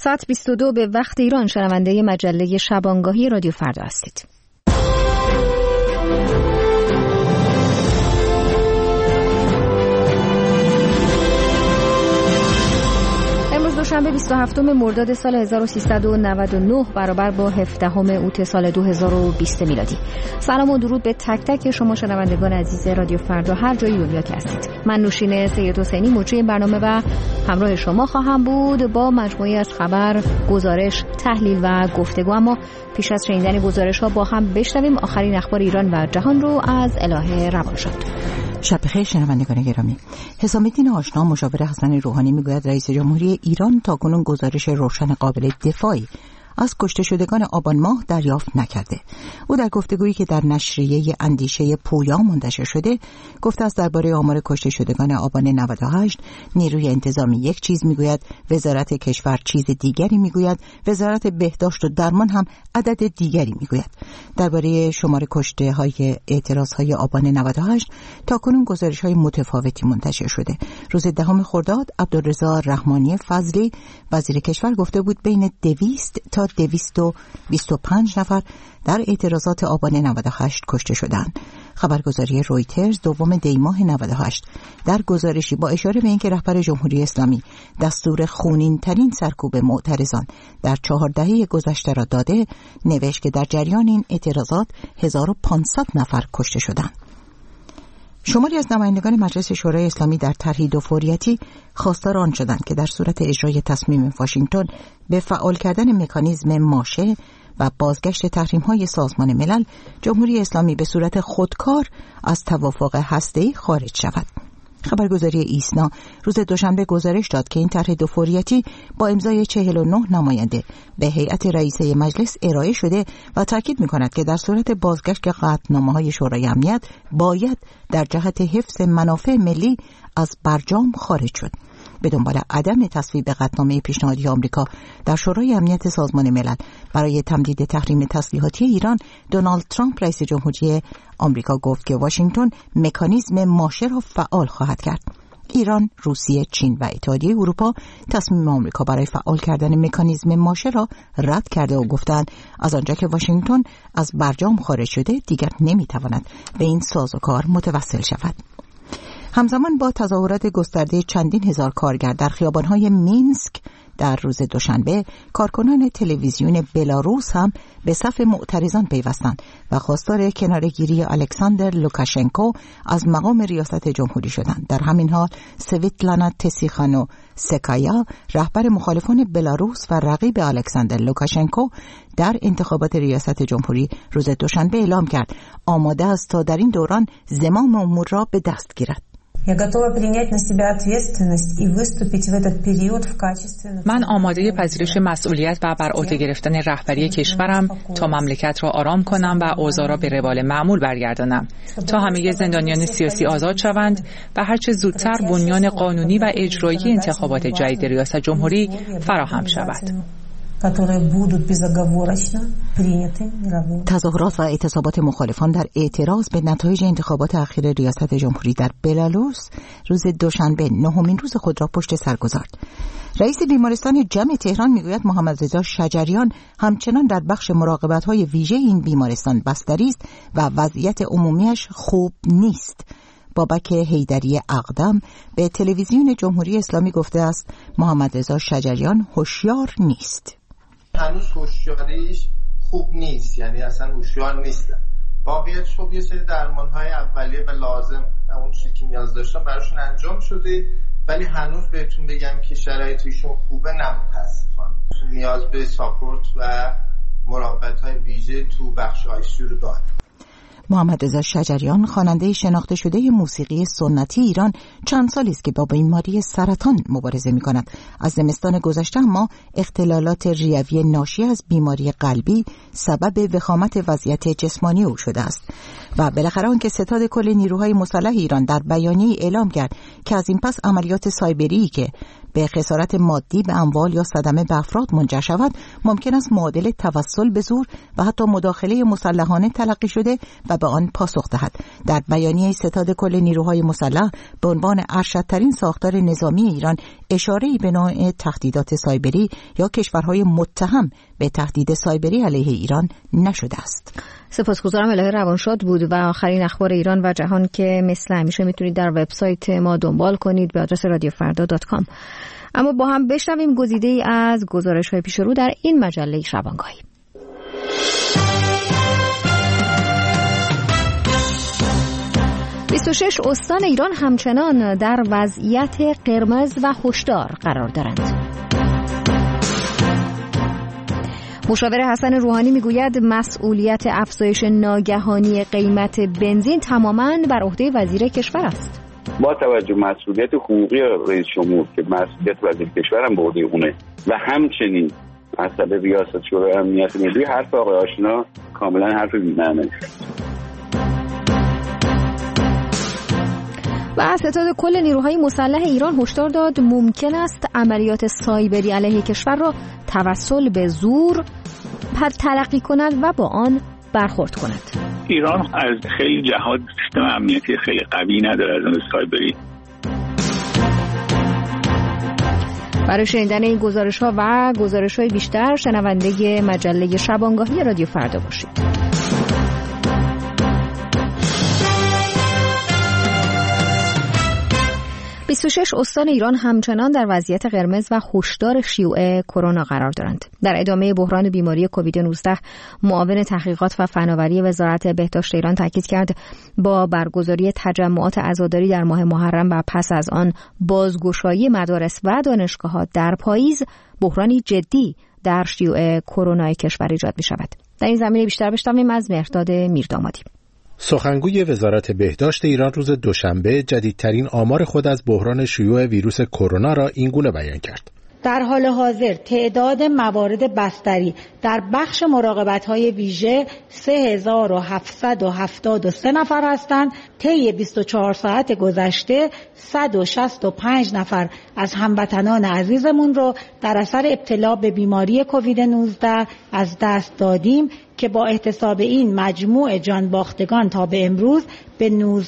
ساعت 22 به وقت ایران شنونده مجله شبانگاهی رادیو فردا هستید. امروز دوشنبه 27 مرداد سال 1399 برابر با 17 اوت سال 2020 میلادی. سلام و درود به تک تک شما شنوندگان عزیز رادیو فردا هر جای دنیا که هستید. من نوشین سید حسینی مجری برنامه و همراه شما خواهم بود با مجموعی از خبر، گزارش، تحلیل و گفتگو. اما پیش از شنیدن گزارش‌ها با هم بشنویم آخرین اخبار ایران و جهان رو از الهه روانشاد. شب بخیر شنوندگان گرامی. حسام الدین آشنا مشاور حسن روحانی میگوید رئیس جمهوری ایران تاکنون گزارش روشن قابل دفاعی از کشته شدگان آبان ماه دریافت نکرده. او در گفتگویی که در نشریه اندیشه پویا منتشر شده گفته است درباره آمار کشته شدگان آبان 98 نیروی انتظامی یک چیز میگوید، وزارت کشور چیز دیگری میگوید، وزارت بهداشت و درمان هم عدد دیگری میگوید. درباره شمار کشته های اعتراض های آبان 98 تاکنون گزارش های متفاوتی منتشر شده. روز 10 خرداد عبدالرضا رحمانی فضلی وزیر کشور گفته بود بین 200 تا 225 نفر در اعتراضات آبان 98 کشته شدند. خبرگزاری رویترز دوم دی ماه 98 در گزارشی با اشاره به اینکه رهبر جمهوری اسلامی دستور خونین ترین سرکوب معترضان در 4 دهه گذشته را داده، نوشت که در جریان این اعتراضات 1500 نفر کشته شدند. شماری از نمایندگان مجلس شورای اسلامی در طرحی دوفوریتی خواستار آن شدند که در صورت اجرای تصمیم واشنگتن به فعال کردن مکانیزم ماشه و بازگشت تحریم‌های سازمان ملل، جمهوری اسلامی به صورت خودکار از توافق هسته‌ای خارج شود. خبرگزاری ایسنا روز دوشنبه گزارش داد که این طرح دوفوریتی با امضای 49 نماینده به هیئت رئیسه مجلس ارائه شده و تاکید می‌کند که در صورت بازگشت قطعنامه‌های شورای امنیت باید در جهت حفظ منافع ملی از برجام خارج شد. به دنبال عدم تصویب قطعنامه پیشنهادی آمریکا در شورای امنیت سازمان ملل برای تمدید تحریم تسلیحاتی ایران، دونالد ترامپ رئیس جمهوری آمریکا گفت که واشنگتن مکانیزم ماشه را فعال خواهد کرد. ایران، روسیه، چین و اتحادیه اروپا تصمیم آمریکا برای فعال کردن مکانیزم ماشه را رد کرده و گفتند از آنجا که واشنگتن از برجام خارج شده دیگر نمیتواند به این سازوکار متوسل شود. همزمان با تظاهرات گسترده چندین هزار کارگر در خیابان‌های مینسک در روز دوشنبه، کارکنان تلویزیون بلاروس هم به صف معترضان پیوستند و خواستار کناره‌گیری الکساندر لوکاشنکو از مقام ریاست جمهوری شدند. در همین حال سویتلانا تیسیخانوسکایا، رهبر مخالفان بلاروس و رقیب الکساندر لوکاشنکو در انتخابات ریاست جمهوری روز دوشنبه اعلام کرد آماده است تا در این دوران زمام امور را به دست گیرد. من آماده پذیرش مسئولیت و بر عهده گرفتن رهبری کشورم تا مملکت را آرام کنم و اوضاع را به روال معمول برگردانم تا همه زندانیان سیاسی آزاد شوند و هرچه زودتر بنیان قانونی و اجرایی انتخابات جدید ریاست جمهوری فراهم شود. تظاهرات و اعتصابات مخالفان در اعتراض به نتایج انتخابات اخیر ریاست جمهوری در بلاروس روز دوشنبه 9مین روز خود را پشت سر گذارد. رئیس بیمارستان جمع تهران میگوید محمد رضا شجریان همچنان در بخش مراقبت‌های ویژه این بیمارستان بستری است و وضعیت عمومیش خوب نیست. بابک حیدری اقدم به تلویزیون جمهوری اسلامی گفته است محمد رضا شجریان هوشیار نیست. هنوز هوشیاریش خوب نیست، یعنی اصلا هوشیار نیستن. واقعیتش خب یه سری درمان‌های اولیه و لازم اون چیزی که نیاز داشتن براشون انجام شده، ولی هنوز بهتون بگم که شرایط ایشون خوبه نه متاسفانه. نیاز به ساپورت و مراقبت‌های ویژه تو بخش آی‌سی رو داره. محمد رضا شجریان خواننده شناخته شده موسیقی سنتی ایران چند سالی است که با بیماری سرطان مبارزه می‌کند. از زمستان گذشته اما اختلالات ریوی ناشی از بیماری قلبی سبب وخامت وضعیت جسمانی او شده است و بالاخره آنکه ستاد کل نیروهای مسلح ایران در بیانیه‌ای اعلام کرد که از این پس عملیات سایبری که به خسارت مادی به اموال یا صدمه به افراد منجر شود، ممکن است معادل توسل به زور و حتی مداخله مسلحانه تلقی شده و به آن پاسخ دهد. در بیانیه ستاد کل نیروهای مسلح به عنوان ارشدترین ساختار نظامی ایران اشاره‌ای به نوع تهدیدات سایبری یا کشورهای متهم به تهدید سایبری علیه ایران نشده است. سپاسگزارم. الهه روانشاد بود و آخرین اخبار ایران و جهان که مثل همیشه میتونید در وبسایت ما دنبال کنید به آدرس radiofrda.com. اما با هم بشنویم گزیده‌ای از گزارش‌های پیش رو در این مجله شبانگاهی. 26 استان ایران همچنان در وضعیت قرمز و هشدار قرار دارند. مشاور حسن روحانی میگوید مسئولیت افزایش ناگهانی قیمت بنزین تماماً بر عهده وزیر کشور است. با توجه مسئولیت حقوقی رئیس جمهور که مسئولیت وزیر کشور هم به عهده اونه و همچنین مسئله ریاست شورای امنیت ملی، حرف آقای آشنا کاملا حرف بی‌معنی است. و ستاد کل نیروهای مسلح ایران هشدار داد ممکن است عملیات سایبری علیه کشور را توسل به زور تلقی کند و با آن برخورد کند. ایران از خیلی جهات سیستم امنیتی خیلی قوی نداره از نظر سایبری. برای شنیدن این گزارش‌ها و گزارش‌های بیشتر شنونده مجله شبانگاهی رادیو فردا باشید. 26 استان ایران همچنان در وضعیت قرمز و هشدار شیوع کرونا قرار دارند. در ادامه بحران بیماری کووید 19 معاون تحقیقات و فناوری وزارت بهداشت ایران تاکید کرد با برگزاری تجمعات عزاداری در ماه محرم و پس از آن بازگشایی مدارس و دانشگاه‌ها در پاییز بحرانی جدی در شیوع کرونا کشور ایجاد می‌شود. در این زمینه بیشتر بشنویم از مهرداد میردامادی. سخنگوی وزارت بهداشت ایران روز دوشنبه جدیدترین آمار خود از بحران شیوع ویروس کرونا را اینگونه بیان کرد. در حال حاضر تعداد موارد بستری در بخش مراقبت‌های ویژه 3773 نفر هستند. طی 24 ساعت گذشته 165 نفر از هموطنان عزیزمون رو در اثر ابتلا به بیماری کووید 19 از دست دادیم که با احتساب این مجموع جانباختگان تا به امروز به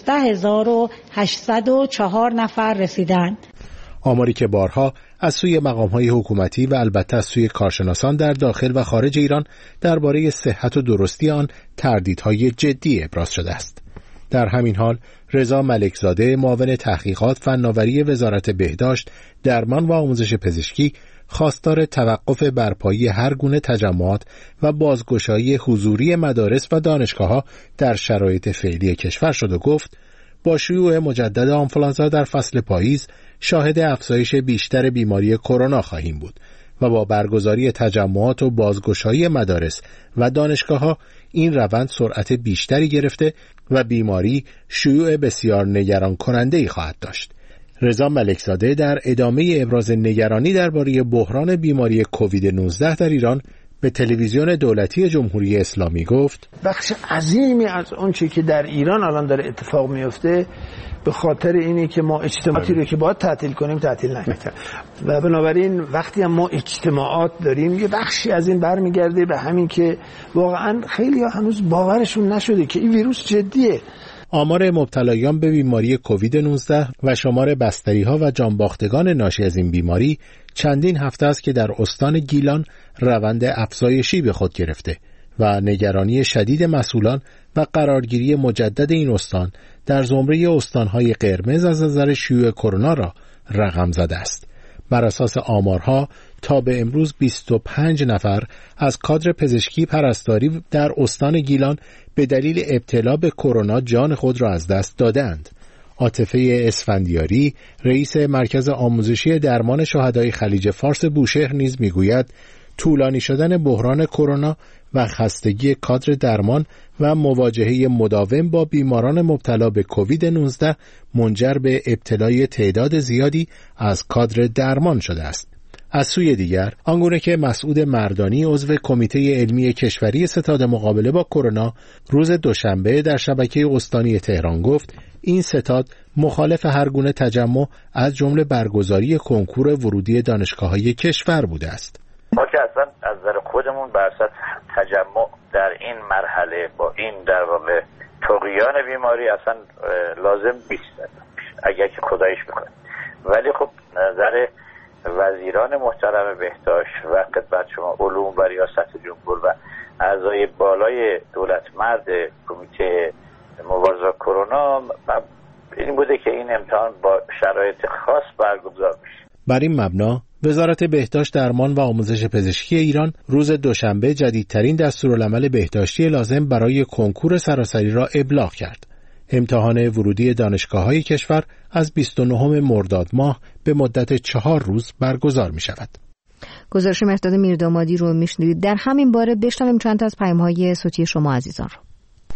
19804 نفر رسیدند. آماری که بارها از سوی مقام‌های حکومتی و البته از سوی کارشناسان در داخل و خارج ایران درباره صحت و درستی آن تردیدهای جدی ابراز شده است. در همین حال رضا ملکزاده معاون تحقیقات فناوری وزارت بهداشت، درمان و آموزش پزشکی خواستار توقف برپایی هر گونه تجمعات و بازگشایی حضوری مدارس و دانشگاه‌ها در شرایط فعلی کشور شد و گفت با شیوع مجدد آنفولانزا در فصل پاییز شاهد افزایش بیشتر بیماری کرونا خواهیم بود و با برگزاری تجمعات و بازگشایی مدارس و دانشگاه‌ها این روند سرعت بیشتری گرفته و بیماری شیوع بسیار نگران کننده‌ای خواهد داشت. رضا ملکزاده در ادامه ابراز نگرانی درباره بحران بیماری کووید 19 در ایران به تلویزیون دولتی جمهوری اسلامی گفت بخش عظیمی از اون چیزی که در ایران الان داره اتفاق میفته به خاطر اینه که ما اجتماعاتی رو که باید تعطیل کنیم تعطیل نکردیم و بنابراین وقتی هم ما اجتماعات داریم یه بخشی از این برمیگرده به همین که واقعا خیلی ها هنوز باورشون نشده که این ویروس جدیه. آمار مبتلایان به بیماری کووید 19 و شمار بستری‌ها و جانباختگان ناشی از این بیماری چندین هفته است که در استان گیلان روند افزایشی به خود گرفته و نگرانی شدید مسئولان و قرارگیری مجدد این استان در زمره استان‌های قرمز از نظر شیوع کرونا را رقم زده است. بر اساس آمارها تا به امروز 25 نفر از کادر پزشکی پرستاری در استان گیلان به دلیل ابتلا به کرونا جان خود را از دست دادند. عاطفه اسفندیاری رئیس مرکز آموزشی درمان شهدای خلیج فارس بوشهر نیز میگوید طولانی شدن بحران کرونا و خستگی کادر درمان و مواجهه مداوم با بیماران مبتلا به کووید 19 منجر به ابتلای تعداد زیادی از کادر درمان شده است. از سوی دیگر آنگونه که مسعود مردانی عضو کمیته علمی کشوری ستاد مقابله با کرونا روز دوشنبه در شبکه استانی تهران گفت این ستاد مخالف هر گونه تجمع از جمله برگزاری کنکور ورودی دانشگاه‌های کشور بوده است. ما که اصلا از نظر خودمون بر اساس تجمع در این مرحله با این در واقع طغیان بیماری اصلا لازم نیست اگر که خدایش بکنه. ولی خب نظر وزیران محترم بهداشت و خدمت شما علوم و ریاست جمهور و اعضای بالای دولت مرد کمیته مبارزه کرونا این بوده که این امتحان با شرایط خاص برگزار بشه. بر این مبنا وزارت بهداشت، درمان و آموزش پزشکی ایران روز دوشنبه جدیدترین دستورالعمل بهداشتی لازم برای کنکور سراسری را ابلاغ کرد. امتحان ورودی دانشگاه‌های کشور از 29 مرداد ماه به مدت 4 روز برگزار می شود. گزارش مهرداد میردامادی رو میشنوید. در همین باره بشنویم چند تا از پیام‌های صوتی شما عزیزان رو.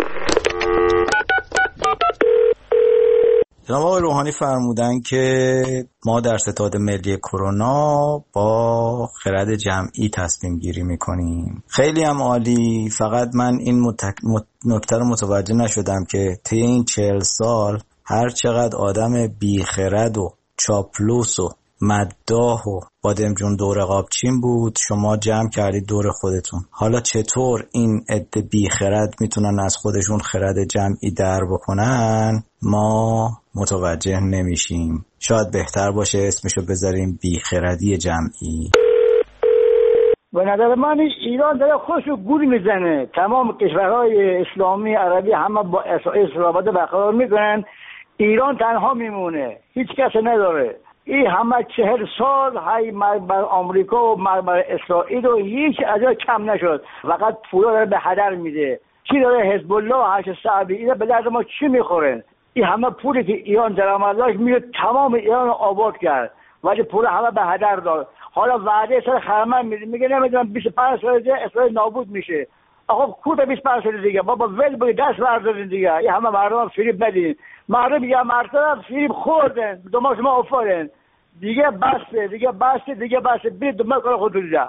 جناب آقای روحانی فرمودن که ما در ستاد ملی کرونا با خرد جمعی تصمیم گیری میکنیم. خیلی هم عالی، فقط من این نکته رو متوجه نشدم که طی این 40 سال هر چقدر آدم بیخرد و چاپلوس و مداح و بادمجون دور قابچین بود شما جمع کردید دور خودتون. حالا چطور این عده بیخرد میتونن از خودشون خرد جمعی در بکنن ما متوجه نمیشیم. شاید بهتر باشه اسمشو بذاریم بیخردی جمعی. به نظر من ایران داره خودشو گول میزنه. تمام کشورهای اسلامی عربی همه با اسرائیل رابطه برقرار میکنن، ایران تنها میمونه، هیچ کس نداره. این همه 40 سال های بر آمریکا و بر اسرائیل و هیچ از کم نشد، فقط پولا داره به هدر میده. چی داره حزب الله و هشت صعبی اینا به درد ما چی میخورن؟ این همه پولی که ایران درآمد داشت میره تمام ایران رو آباد کرد، ولی پول همه به هدر داد. حالا وعده سر خرمن میده، میگه نمیدونم 25 سال دیگه اسرائیل نابود میشه. آقا کورت 25 سال دیگه بابا ول بگی دست بردارین دیگه. این همه مردم فریب بدین، مردم یه مرتبه فریب خوردن، دماغ ما افتادن دیگه. بسته بید دماغ کار خود دیگه.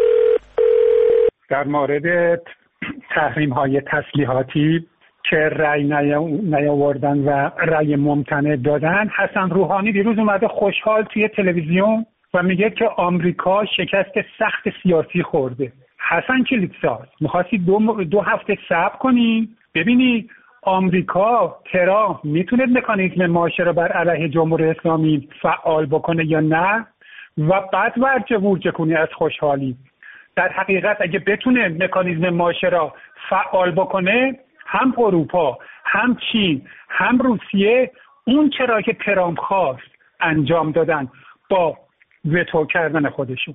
در مورد تحریم های تسلیحاتی که رأی نیاوردن و رأی ممتنع دادن، حسن روحانی دیروز اومده خوشحال توی تلویزیون و میگه که آمریکا شکست سخت سیاسی خورده. حسن کلیتساز میخواستی 2 هفته صبر کنی ببینی آمریکا ترامپ میتونه مکانیزم ماشه رو بر علیه جمهوری اسلامی فعال بکنه یا نه و بعد ورجه کنی از خوشحالی. در حقیقت اگه بتونه مکانیزم ماشه را فعال بکنه هم اروپا هم چین هم روسیه اون چرا که ترامپ خواست انجام دادن با وتو کردن خودشون.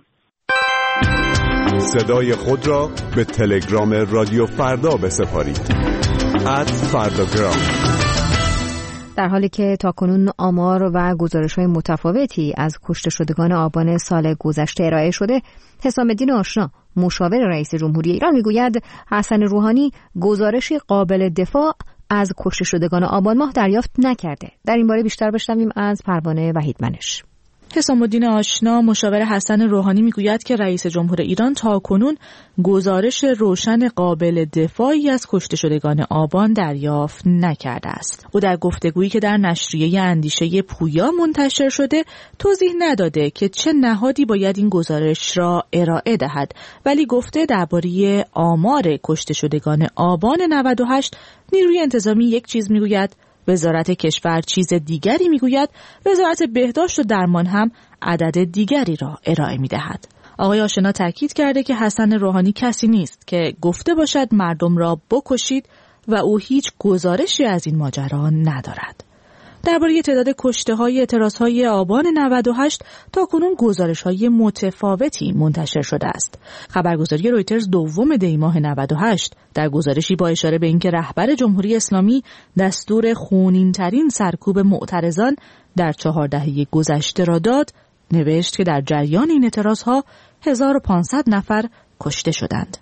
صدای خود را به تلگرام رادیو فردا بسپارید. @فرداگرام. در حالی که تاکنون آمار و گزارش‌های متفاوتی از کشته شدگان آبان سال گذشته ارائه شده، حسام الدین آشنا مشاور رئیس جمهوری ایران میگوید حسن روحانی گزارشی قابل دفاع از کشته شدگان آبان ماه دریافت نکرده. در این باره بیشتر بشنویم از پروانه وحیدمنش. حسام الدین آشنا مشاور حسن روحانی میگوید که رئیس جمهور ایران تاکنون گزارش روشن قابل دفاعی از کشته شدگان آبان دریافت نکرده است. او در گفتگویی که در نشریه اندیشه پویا منتشر شده توضیح نداده که چه نهادی باید این گزارش را ارائه دهد، ولی گفته درباره آمار کشته شدگان آبان 98 نیروی انتظامی یک چیز میگوید، وزارت کشور چیز دیگری میگوید، وزارت بهداشت و درمان هم عدد دیگری را ارائه میدهد. آقای آشنا تاکید کرده که حسن روحانی کسی نیست که گفته باشد مردم را بکشید و او هیچ گزارشی از این ماجرا ندارد. درباره تعداد کشته‌های اعتراض‌های آبان 98 تاکنون گزارش‌های متفاوتی منتشر شده است. خبرگزاری رویترز 2 دی ماه 98 در گزارشی با اشاره به اینکه رهبر جمهوری اسلامی دستور خونین‌ترین سرکوب معترضان در 4 دهه گذشته را داد، نوشت که در جریان این اعتراض‌ها 1500 نفر کشته شدند.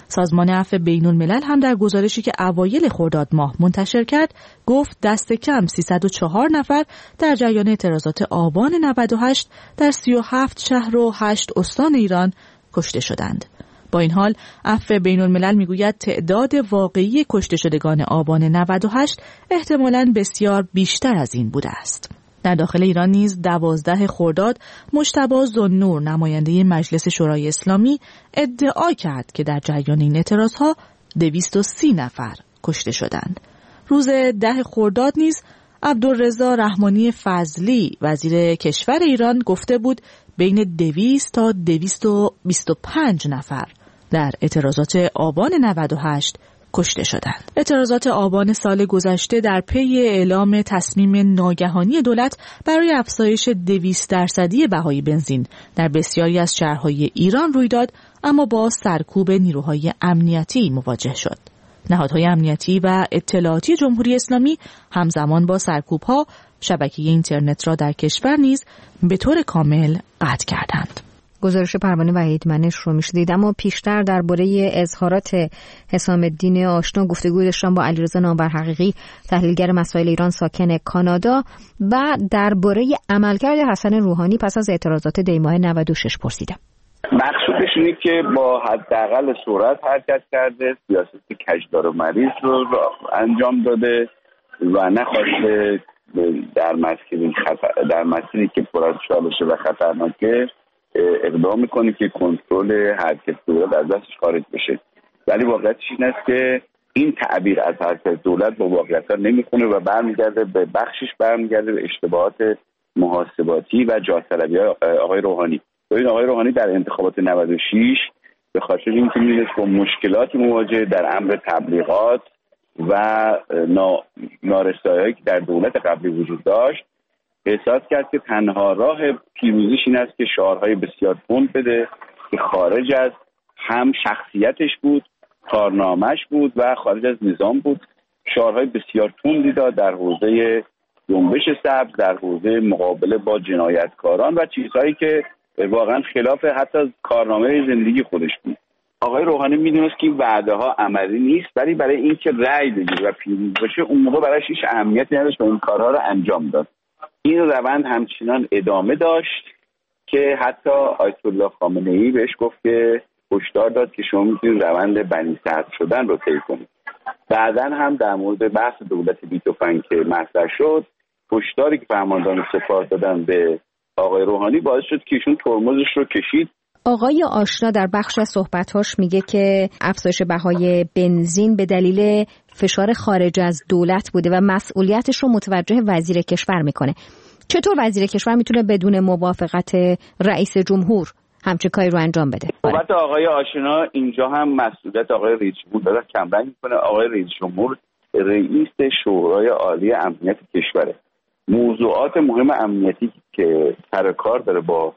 سازمان عفو بین‌الملل هم در گزارشی که اوایل خرداد ماه منتشر کرد گفت دست کم 304 نفر در جریان اعتراضات آبان 98 در 37 شهر و 8 استان ایران کشته شدند. با این حال عفو بین‌الملل میگوید تعداد واقعی کشته شدگان آبان 98 احتمالاً بسیار بیشتر از این بوده است. در داخل ایران نیز 12 خرداد مجتبی ذوالنور نماینده مجلس شورای اسلامی ادعا کرد که در جریان این اعتراضها 230 نفر کشته شدند. روز 10 خرداد نیز عبدالرضا رحمانی فضلی وزیر کشور ایران گفته بود بین 200 تا 225 نفر در اعتراضات آبان 98 کشته شدند. اعتراضات آبان سال گذشته در پی اعلام تصمیم ناگهانی دولت برای افزایش 200% بهای بنزین در بسیاری از شهرهای ایران روی داد، اما با سرکوب نیروهای امنیتی مواجه شد. نهادهای امنیتی و اطلاعاتی جمهوری اسلامی همزمان با سرکوب‌ها شبکه اینترنت را در کشور نیز به طور کامل قطع کردند. گزارش پروانه وحید منش رو میشدید. اما پیشتر درباره اظهارات حسام الدین آشنا گفتگو داشتم با علیرضا نامور حقیقی، تحلیلگر مسائل ایران ساکن کانادا، و درباره عملکرد حسن روحانی پس از اعتراضات دی‌ماه 96 پرسیدم. مقصودش اینه که با حداقل سرعت حرکت کرده، سیاست کجدار و مریض رو انجام داده و نخواسته در مسیری که پر از چالشه و خطرناکه اقدام میکنه که کنترل حرکت دولت از دستش خارج بشه. ولی واقعیتش این است که این تعبیر از حرکت دولت با واقعیت نمیخونه و برمیگرده به اشتباهات محاسباتی و جاه‌طلبی آقای روحانی. ببین آقای روحانی در انتخابات 96 به خاطر اینکه می‌دونست با مشکلاتی مواجه در امر تبلیغات و نارسایی‌هایی که در دولت قبلی وجود داشت، احساس کرد که تنها راه پیروزیش این است که شعارهای بسیار تند بده که خارج از هم شخصیتش بود، کارنامه‌اش بود و خارج از نظام بود. شعارهای بسیار تندی داد در حوزه جنبش سبز، در حوزه مقابله با جنایتکاران و چیزهایی که واقعا خلاف حتی کارنامه زندگی خودش بود. آقای روحانی میدونست که این وعده ها عملی نیست، ولی برای اینکه رأی بگیره و پیروز بشه اون موقع براش هیچ اهمیتی نداشت و این کارها رو انجام داد. این روند همچنان ادامه داشت که حتی آیت الله خامنه‌ای بهش گفت که هشدار داد که شما میتونید روند بنی صدر شدن رو طی کنید. بعداً هم در مورد بحث دولت بی تفنگ که مطرح شد، هشداری که فرماندهان سپاه دادن به آقای روحانی باعث شد که ایشون ترمزش رو کشید. آقای آشنا در بخش از صحبت‌هاش میگه که افزایش بهای بنزین به دلیل فشار خارج از دولت بوده و مسئولیتش رو متوجه وزیر کشور میکنه. چطور وزیر کشور میتونه بدون موافقت رئیس جمهور همچین کاری رو انجام بده؟ صحبت آقای آشنا اینجا هم مسئولیت آقای رئیس جمهور داره کمرنگ میکنه. آقای رئیس جمهور رئیس شورای عالی امنیت کشوره. موضوعات مهم امنیتی که سر کار داره با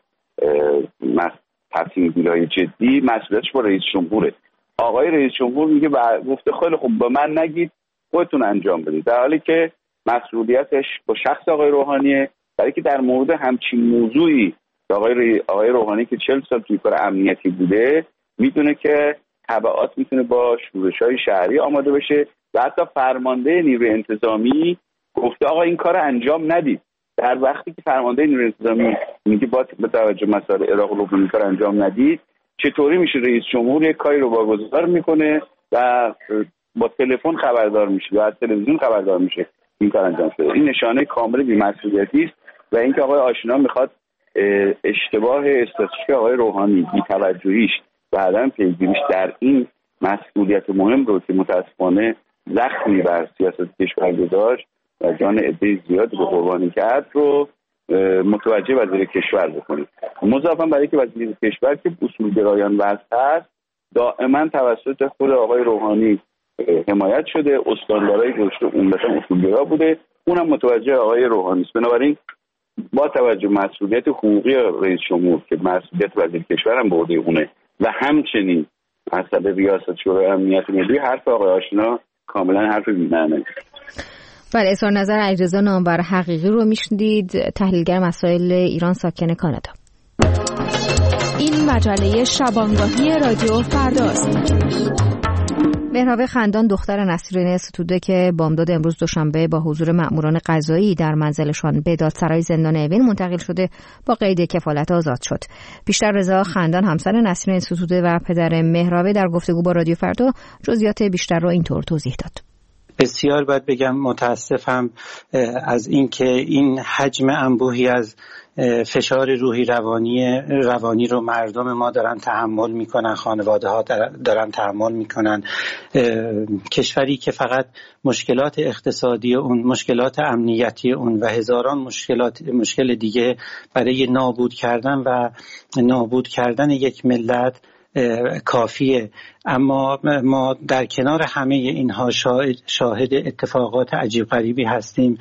تصمیم گیری‌های جدی مسئولیتش با رئیس جمهوره. آقای رئیس جمهور میگه گفته خیلی خوب به من نگید، خودتون انجام بدید، در حالی که مسئولیتش با شخص آقای روحانیه. برای که در مورد همچین موضوعی آقای روحانی که 40 سال توی کار امنیتی بوده میدونه که تبعات میتونه با شورش‌های شهری آماده بشه و حتی فرمانده نیروی انتظامی گفته آقا این کار انجام ندید. در وقتی که فرمانده نیروی انتظامی میگه با توجه مسائل عراق و لبنان کار انجام ندید، چطوری میشه رئیس جمهور یک کاری رو واگذار میکنه و با تلفن خبردار میشه و از تلویزیون خبردار میشه این کار انجام شده؟ این نشانه کامل بی‌مسئولیتی است و اینکه آقای آشنا میخواد اشتباه استراتژیک آقای روحانی، بی‌توجهیش و عدم پیگیریش در این مسئولیت مهم رو که متاسفانه زخمی بر سیاست کشور گذاشت و جان عده زیادی به قربانی کرد رو متوجه وزیر کشور بکنید. مضافاً برای که وزیر کشور که اصولگرایان وضع هست دائما توسط خود آقای روحانی حمایت شده، استاندارای گذاشته عمدتاً اصولگرا بوده، اونم متوجه آقای روحانی است. بنابراین با توجه مسئولیت حقوقی رئیس جمهور که مسئولیت وزیر کشور هم به عهده اونه و همچنین مسئله ریاست شورای امنیت ملی، حرف آقای آشنا کاملا حرف بی‌معنی. بله، اظهار نظر علیرضا نامور حقیقی رو میشنید، تحلیلگر مسائل ایران ساکن کانادا. این مجله شبانگاهی رادیو فرداست. مهراب خندان دختر نسرین ستوده که بامداد امروز دوشنبه با حضور مأموران قضایی در منزلشان به دادسرای زندان اوین منتقل شده با قید کفالت آزاد شد. بیشتر رضا خندان همسر نسرین ستوده و پدر مهراب در گفتگو با رادیو فردا جزئیات بیشتر را اینطور توضیح داد. بسیار باید بگم متاسفم از اینکه این حجم انبوهی از فشار روحی روانی رو مردم ما دارن تحمل میکنن، خانواده ها دارن تحمل میکنن. کشوری که فقط مشکلات اقتصادی اون، مشکلات امنیتی اون و هزاران مشکل دیگه برای نابود کردن یک ملت کافیه، اما ما در کنار همه اینها شاهد اتفاقات عجیب غریبی هستیم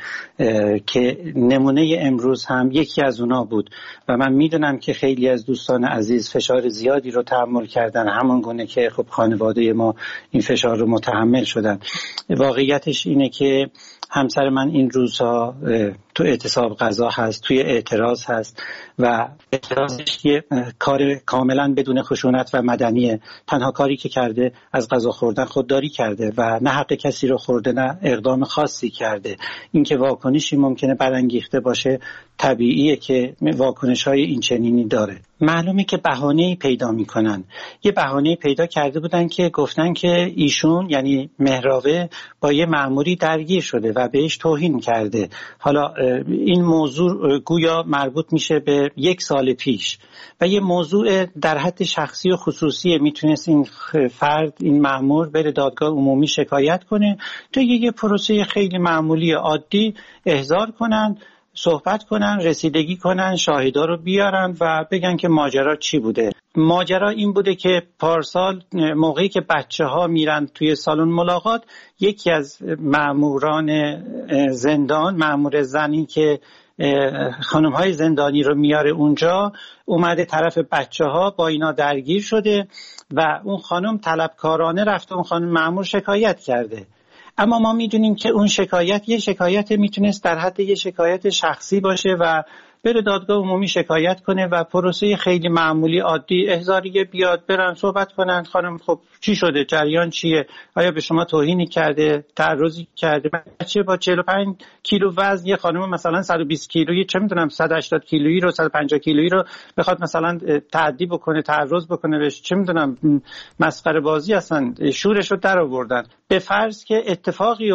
که نمونه امروز هم یکی از اونا بود و من میدونم که خیلی از دوستان عزیز فشار زیادی رو تحمل کردن، همون گونه که خب خانواده ما این فشار رو متحمل شدن. واقعیتش اینه که همسر من این روزها تو اعتصاب غذا هست، توی اعتراض هست و اعتراضش یه کار کاملا بدون خشونت و مدنیه. تنها کاری که کرده از غذا خوردن خودداری کرده و نه حق کسی رو خورده نه اقدام خاصی کرده. اینکه واکنشی ممکنه برانگیخته باشه طبیعیه که واکنش‌های این چنینی داره. معلومه که بهانه‌ای پیدا میکنن. یه بهانه‌ای پیدا کرده بودن که گفتن که ایشون یعنی مهراوه با یه مأموری درگیر شده و بهش توهین کرده. حالا این موضوع گویا مربوط میشه به 1 سال پیش و یه موضوع در حد شخصی و خصوصی. میتونست این فرد، این مأمور بره دادگاه عمومی شکایت کنه، تو یه پروسه خیلی معمولی عادی احضار کنن، صحبت کنن، رسیدگی کنن، شاهدا رو بیارن و بگن که ماجرا چی بوده. ماجرا این بوده که پارسال موقعی که بچه‌ها میرن توی سالن ملاقات، یکی از مأموران زندان، مأمور زنی که خانم‌های زندانی رو میاره اونجا، اومده طرف بچه‌ها با اینا درگیر شده و اون خانم طلبکارانه رفته اون خانم مأمور شکایت کرده. اما ما میدونیم که اون شکایت یه شکایت میتونست در حد یه شکایت شخصی باشه و بره دادگاه عمومی شکایت کنه و پروسه خیلی معمولی عادی احضاریه بیاد، برن صحبت کنن. خانم خب چی شده؟ جریان چیه؟ آیا به شما توهینی کرده؟ تعرضی کرده؟ بچه با 45 کیلو وزن، یه خانم مثلا 120 کیلویی، چه میدونم 180 کیلویی رو 150 کیلویی رو بخواد مثلا تعدی بکنه، تعرض بکنه بهش، چه میدونم مسخره بازی هستن، شورش رو در آوردن. به فرض که اتفاقی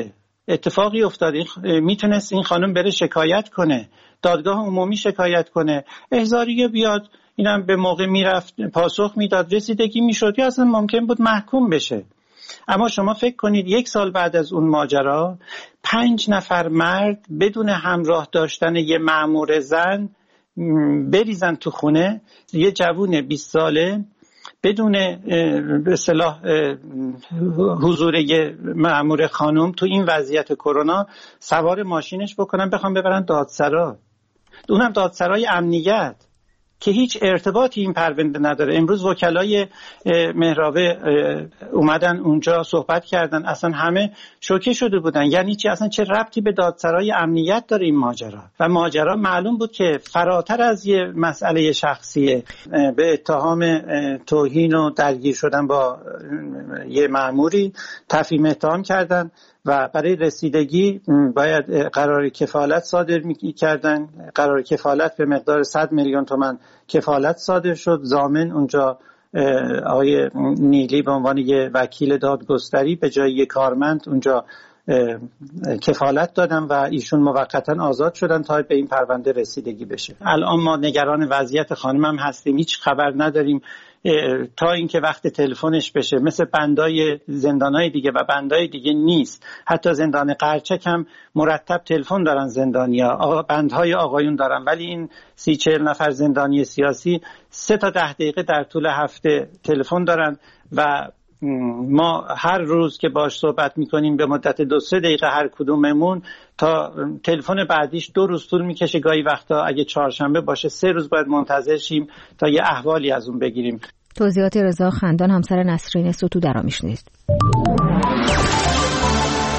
افتاده میتونست این خانم بره شکایت کنه، دادگاه عمومی شکایت کنه، احضاریه بیاد، اینم به موقع میرفت پاسخ میداد، رسیدگی میشد یا اصلا ممکن بود محکوم بشه. اما شما فکر کنید 1 سال بعد از اون ماجرا 5 نفر مرد بدون همراه داشتن یه مأمور زن بریزن تو خونه یه جوون 20 ساله بدون به اصطلاح حضور یه مأمور خانم تو این وضعیت کرونا سوار ماشینش بکنن بخوام ببرن دادسرا، اونم دادسرای امنیت که هیچ ارتباطی این پرونده نداره. امروز وکلای مهراوه اومدن اونجا صحبت کردن، اصلا همه شوکه شده بودن. یعنی چی؟ اصلا چه ربطی به دادسرای امنیت داره این ماجرا؟ و ماجرا معلوم بود که فراتر از یه مسئله شخصیه. به اتهام توهین و درگیر شدن با یه مأموری تفهیم اتهام کردن و برای رسیدگی باید قرار کفالت صادر می‌کردن. قرار کفالت به مقدار 100 میلیون تومان کفالت صادر شد. ضامن اونجا آقای نیلی به عنوان یه وکیل دادگستری به جای یه کارمند اونجا کفالت دادن و ایشون موقتا آزاد شدن تا به این پرونده رسیدگی بشه. الان ما نگران وضعیت خانمم هستیم، هیچ خبر نداریم تا اینکه وقت تلفنش بشه. مثل بندای زندانای دیگه و بندای دیگه نیست. حتی زندان قرچک هم مرتب تلفن دارن زندانیا، بندهای آقایون دارن، ولی این 30-40 نفر زندانی سیاسی 3 تا 10 دقیقه در طول هفته تلفن دارن و ما هر روز که باش صحبت میکنیم به مدت 2-3 دقیقه هر کدوممون، تا تلفن بعدیش 2 روز طول میکشه. گاهی وقتا اگه چهارشنبه باشه 3 روز باید منتظر شیم تا یه احوالی از اون بگیریم. توضیحات رضا خندان همسر نسرین ستوده را میشنید.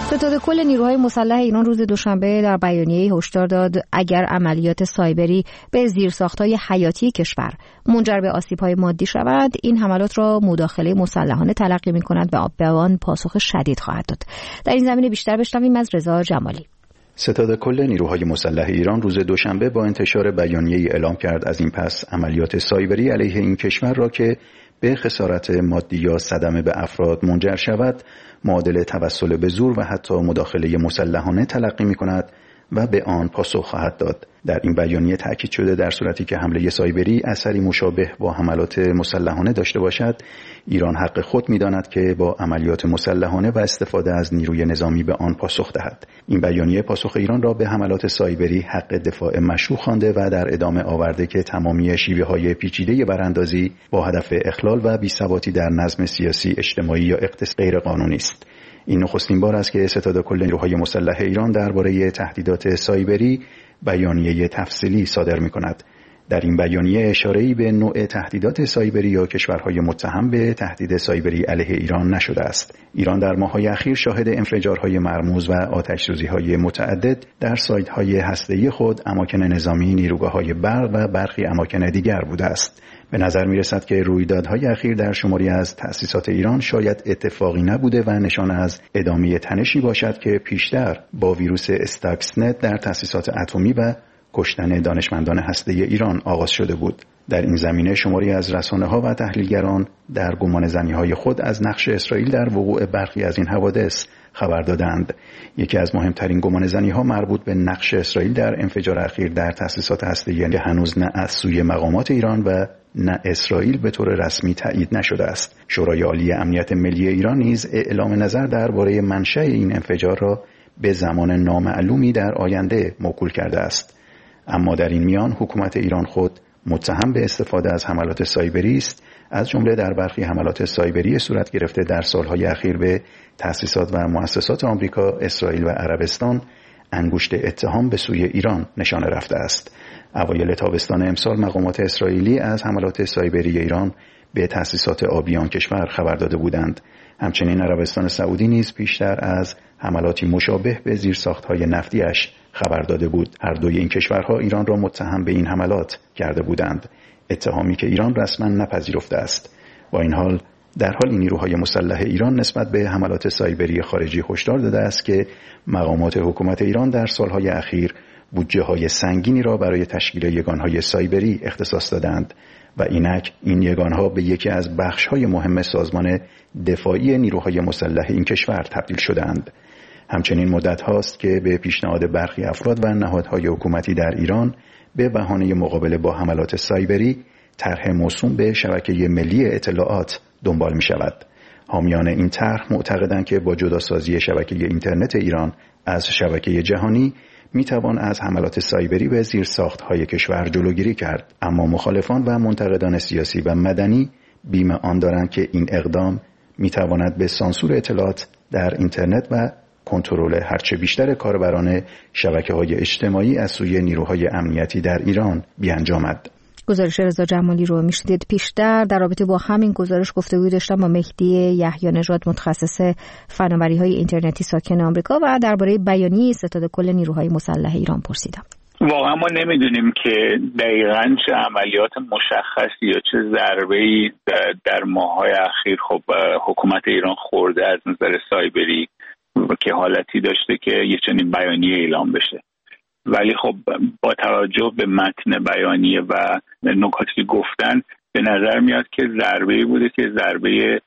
ستاد کل نیروهای مسلح ایران روز دوشنبه در بیانیه‌ای هشدار داد اگر عملیات سایبری به زیرساخت‌های حیاتی کشور منجر به آسیب‌های مادی شود، این حملات را مداخله مسلحانه تلقی می‌کند و به آن پاسخ شدید خواهد داد. در این زمینه بیشتر بشنویم از رضا جمالی. ستاد کل نیروهای مسلح ایران روز دوشنبه با انتشار بیانیه‌ای اعلام کرد از این پس عملیات سایبری علیه این کشور را که به خسارت مادی یا صدمه به افراد منجر شود معادل توسل به زور و حتی مداخله مسلحانه تلقی می‌کند و به آن پاسخ خواهد داد. در این بیانیه تأکید شده در صورتی که حمله سایبری اثری مشابه با حملات مسلحانه داشته باشد، ایران حق خود می‌داند که با عملیات مسلحانه و استفاده از نیروی نظامی به آن پاسخ دهد. این بیانیه پاسخ ایران را به حملات سایبری حق دفاع مشروع خوانده و در ادامه آورده که تمامی شیوه‌های پیچیده براندازی با هدف اخلال و بی‌ثباتی در نظم سیاسی، اجتماعی یا اقتصادی غیر قانونی است. این نخستین بار است که ستاد کل نیروهای مسلح ایران درباره تهدیدات سایبری بیانیه تفصیلی صادر می‌کند. در این بیانیه اشاره‌ای به نوع تهدیدات سایبری یا کشورهای متهم به تهدید سایبری علیه ایران نشده است. ایران در ماه‌های اخیر شاهد انفجارهای مرموز و آتش‌سوزی‌های متعدد در سایت‌های هسته‌ای خود، اماکن نظامی، نیروگاه‌های برق و برخی اماکن دیگر بوده است. به نظر می‌رسد که رویدادهای اخیر در شماری از تأسیسات ایران شاید اتفاقی نبوده و نشان از ادامه تنشی باشد که پیشتر با ویروس استاکسنت در تأسیسات اتمی و کشتن دانشمندان هسته‌ای ایران آغاز شده بود. در این زمینه شماری از رسانه‌ها و تحلیلگران در گمانه‌زنی‌های خود از نقش اسرائیل در وقوع برخی از این حوادث خبر دادند. یکی از مهمترین گمانه‌زنی‌ها مربوط به نقش اسرائیل در انفجار اخیر در تأسیسات هسته‌ای که هنوز نه از سوی مقامات ایران و نه اسرائیل به طور رسمی تایید نشده است. شورای عالی امنیت ملی ایران نیز اعلام نظر درباره منشأ این انفجار را به زمان نامعلومی در آینده موکول کرده است. اما در این میان حکومت ایران خود متهم به استفاده از حملات سایبری است، از جمله در برخی حملات سایبری صورت گرفته در سالهای اخیر به تأسیسات و مؤسسات آمریکا، اسرائیل و عربستان انگشت اتهام به سوی ایران نشانه رفته است. اوایل تابستان امسال مقامات اسرائیلی از حملات سایبری ایران به تأسیسات آبی آن کشور خبر داده بودند. همچنین عربستان سعودی نیز پیشتر از حملاتی مشابه به زیرساخت‌های نفتی‌اش خبر داده بود. هر دوی این کشورها ایران را متهم به این حملات کرده بودند، اتهامی که ایران رسما نپذیرفته است. با این حال در حالی نیروهای مسلح ایران نسبت به حملات سایبری خارجی هشدار داده است که مقامات حکومت ایران در سالهای اخیر بودجه‌های سنگینی را برای تشکیل یگانهای سایبری اختصاص دادند و اینک این یگانها به یکی از بخش‌های مهم سازمان دفاعی نیروهای مسلح این کشور تبدیل شدند. همچنین مدت هاست که به پیشنهاد برخی افراد و نهادهای حکومتی در ایران به بهانه مقابله با حملات سایبری طرح موسوم به شبکه ملی اطلاعات دنبال می شود. حامیان این طرح معتقدند که با جداسازی شبکه اینترنت ایران از شبکه جهانی می توان از حملات سایبری به زیرساخت‌های کشور جلوگیری کرد، اما مخالفان و منتقدان سیاسی و مدنی بیم آن دارند که این اقدام می تواند به سانسور اطلاعات در اینترنت و کنترل هرچه بیشتر کاربران شبکه‌های اجتماعی از سوی نیروهای امنیتی در ایران بیانجامد. گزارش رضا جمالی رو میشنیدید. پیشتر در رابطه با همین گزارش گفتگو داشتم با مهدی یحیی نژاد، متخصص فناوری‌های اینترنتی ساکن آمریکا، و درباره بیانیه ستاد کل نیروهای مسلح ایران پرسیدم. واقعا ما نمیدونیم که دقیقاً چه عملیات مشخصی یا چه ضربه‌ای در ماه‌های اخیر خب حکومت ایران خورده از نظر سایبری که حالتی داشته که یه چنین بیانیه اعلام بشه. ولی خب با توجه به متن بیانیه و نکاتی که گفتن به نظر میاد که ضربه‌ای بوده که ضربه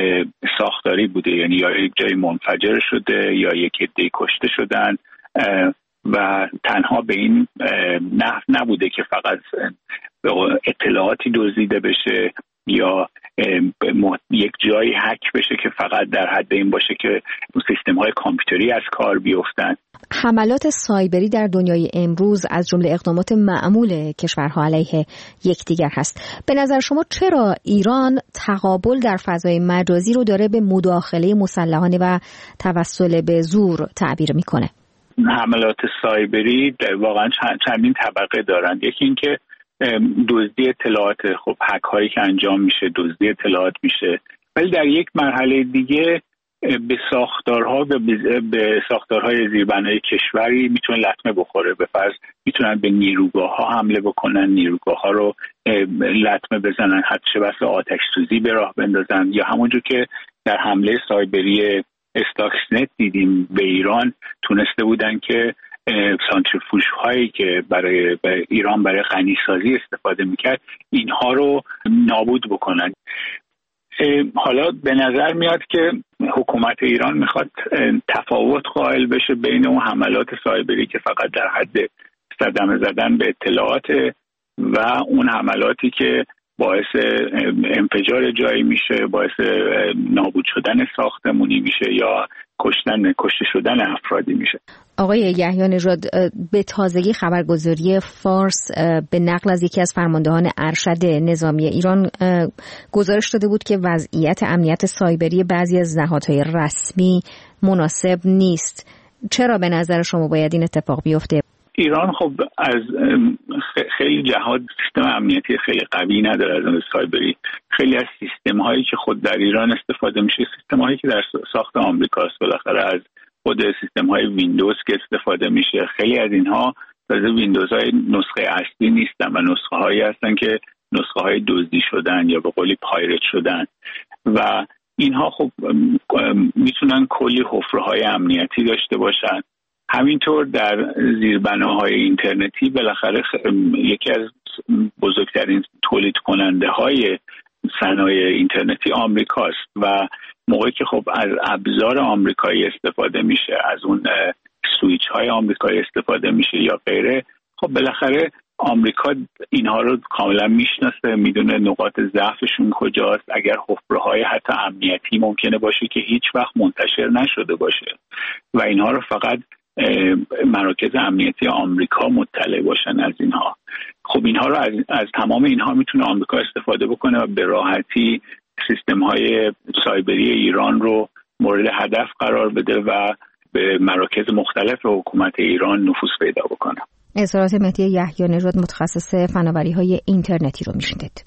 ساختاری بوده، یعنی یا یک جای منفجر شده یا یک عده کشته شدن و تنها به این نحو نبوده که فقط اطلاعاتی دزدیده بشه یا یک جایی هک بشه که فقط در حد این باشه که سیستم‌های کامپیوتری از کار بیفتن. حملات سایبری در دنیای امروز از جمله اقدامات معمول کشورها علیه یکدیگر هست. به نظر شما چرا ایران تقابل در فضای مجازی رو داره به مداخله مسلحانه و توسل به زور تعبیر میکنه؟ حملات سایبری واقعا چندین طبقه دارند. یکی این که دزدی اطلاعات، خب هک هایی که انجام میشه دزدی اطلاعات میشه، ولی در یک مرحله دیگه به ساختارها به ساختارهای زیربنای کشوری میتونه لطمه بخوره. به فرض میتونن به نیروگاه‌ها حمله بکنن، نیروگاه‌ها رو لطمه بزنن، حتی چه بسا آتش سوزی به راه بندازن، یا همونجور که در حمله سایبری استاکسنت دیدیم به ایران، تونسته بودن که سانتریفوژ هایی که برای ایران برای غنیسازی استفاده میکرد اینها رو نابود بکنن. حالا به نظر میاد که حکومت ایران میخواد تفاوت قائل بشه بین اون حملات سایبری که فقط در حد صدمه زدن به اطلاعات و اون حملاتی که باعث انفجار جایی میشه، باعث نابود شدن ساختمونی میشه یا کشته شدن افرادی میشه. آقای یحیی نژاد، به تازگی خبرگزاری فارس به نقل از یکی از فرماندهان ارشد نظامی ایران گزارش داده بود که وضعیت امنیت سایبری بعضی از نهادهای رسمی مناسب نیست. چرا به نظر شما باید این اتفاق بیفته؟ ایران خب از خیلی جهات سیستم امنیتی خیلی قوی نداره. از سایبری خیلی از سیستم هایی که خود در ایران استفاده میشه سیستم هایی که در ساخت آمریکاست. بالاخره از خود سیستم های ویندوز که استفاده میشه، خیلی از اینها تازه ویندوز های نسخه اصلی نیستن و نسخه هایی هستن که نسخه های دزدی شدن یا به قولی پایرت شدن و اینها خب میتونن کلی حفره های امنیتی داشته باشن. همینطور در زیربناهای اینترنتی بالاخره یکی از بزرگترین تولید کننده های صنایع اینترنتی آمریکاست و موقعی که خب از ابزار آمریکایی استفاده میشه، از اون سویچ های آمریکایی استفاده میشه یا غیره، خب بالاخره آمریکا اینها رو کاملا میشناسه، میدونه نقاط ضعفشون کجاست. اگر حفره های حتی امنیتی ممکنه باشه که هیچ وقت منتشر نشده باشه و اینها رو فقط مراکز امنیتی آمریکا مطلع باشن از اینها، خب اینها رو از تمام اینها میتونه آمریکا استفاده بکنه و به راحتی سیستم های سایبری ایران رو مورد هدف قرار بده و به مراکز مختلف حکومت ایران نفوذ پیدا بکنه. اظهارات مهدی یحیی نژاد، متخصص فناوری‌های اینترنتی رو میشنیدید.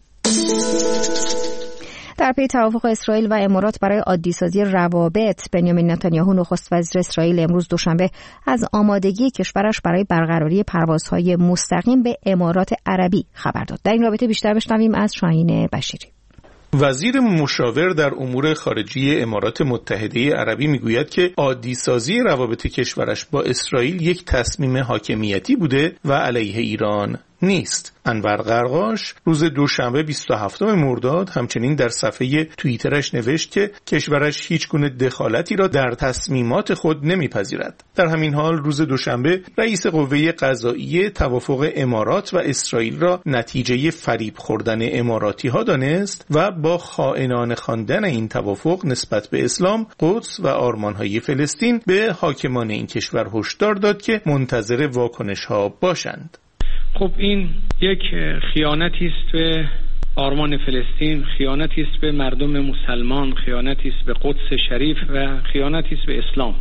در پی توافق اسرائیل و امارات برای عادی‌سازی روابط، بنیامین نتانیاهو نخست وزیر اسرائیل امروز دوشنبه از آمادگی کشورش برای برقراری پروازهای مستقیم به امارات عربی خبر داد. در این رابطه بیشتر بشنویم از شاهین بشیری. وزیر مشاور در امور خارجی امارات متحده عربی میگوید که عادی‌سازی روابط کشورش با اسرائیل یک تصمیم حاکمیتی بوده و علیه ایران نیست. انور قرقاش روز دوشنبه 27 مرداد همچنین در صفحه توییترش نوشت که کشورش هیچ گونه دخالتی را در تصمیمات خود نمیپذیرد. در همین حال روز دوشنبه رئیس قوه قضاییه توافق امارات و اسرائیل را نتیجه فریب خوردن اماراتی ها دانست و با خائنانه خواندن این توافق نسبت به اسلام، قدس و آرمانهای فلسطین به حاکمان این کشور هشدار داد که منتظر واکنش ها باشند. خب این یک خیانتی است به آرمان فلسطین، خیانتی است به مردم مسلمان، خیانتی است به قدس شریف و خیانتی است به اسلام.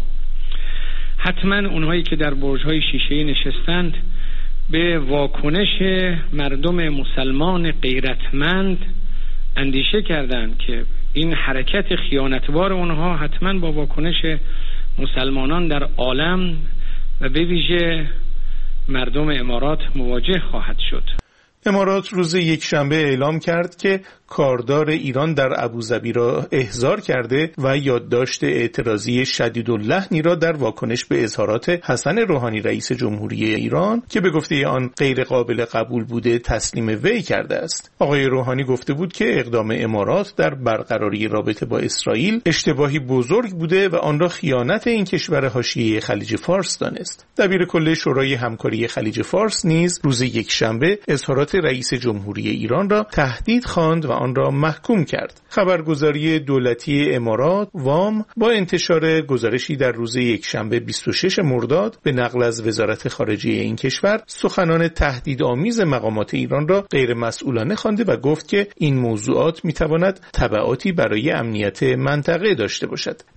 حتما اونهایی که در برج‌های شیشه‌ای نشستند به واکنش مردم مسلمان غیرتمند اندیشه کردند که این حرکت خیانتبار اونها حتما با واکنش مسلمانان در عالم و به ویژه مردم امارات مواجه خواهد شد. امارات روز یکشنبه اعلام کرد که کاردار ایران در ابوظبی را احضار کرده و یادداشت اعتراضی شدیداللحنی را در واکنش به اظهارات حسن روحانی رئیس جمهوری ایران که به گفته آن غیر قابل قبول بوده تسلیم وی کرده است. آقای روحانی گفته بود که اقدام امارات در برقراری رابطه با اسرائیل اشتباهی بزرگ بوده و آن را خیانت این کشور حاشیه خلیج فارس دانست. دبیر کل شورای همکاری خلیج فارس نیز روز یکشنبه اظهارات رئیس جمهوری ایران را تهدید خواند و آن را محکوم کرد. خبرگزاری دولتی امارات وام با انتشار گزارشی در روز یکشنبه 26 مرداد به نقل از وزارت خارجه این کشور سخنان تهدیدآمیز مقامات ایران را غیر مسئولانه خوانده و گفت که این موضوعات میتواند تبعاتی برای امنیت منطقه داشته باشد.